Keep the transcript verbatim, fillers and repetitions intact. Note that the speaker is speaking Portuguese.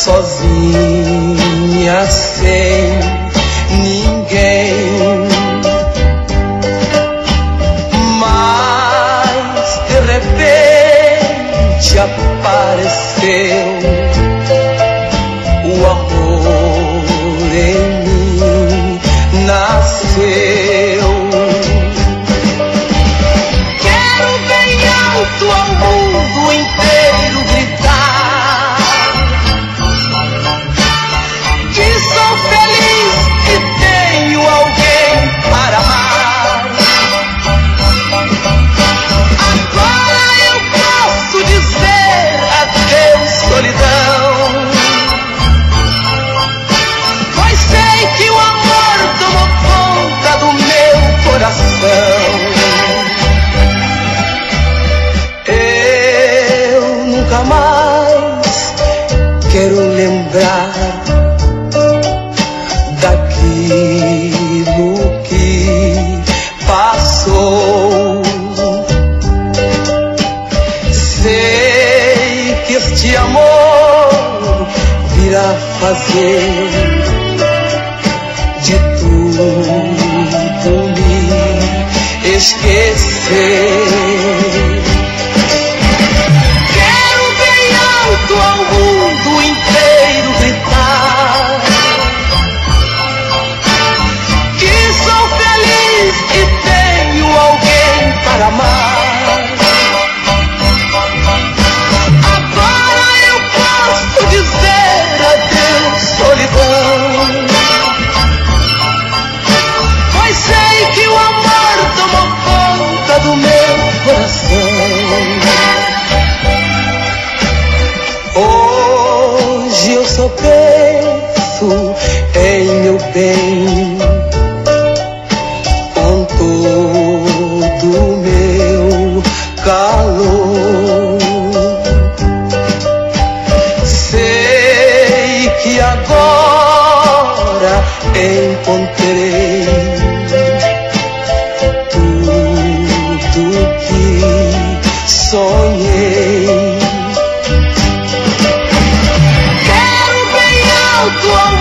sozinha, sem ninguém. Mas de repente apareceu o amor em mim, nasceu. Quero bem alto ao mundo inteiro gritar que sou feliz e tenho alguém para amar. Agora eu posso dizer adeus, solidão, pois sei que o amor tomou conta do meu coração. Eu nunca mais quero lembrar daquilo que passou. Sei que este amor virá fazer de tudo me esquecer. Quero bem alto ao mundo inteiro gritar que sou feliz e tenho alguém para amar. Agora eu posso dizer adeus, solidão, pois sei que o amor tomou conta do meu coração. Hoje eu só penso em meu bem, com todo o meu calor. Sei que agora encontrei tudo que sonhei. Quero bem alto ao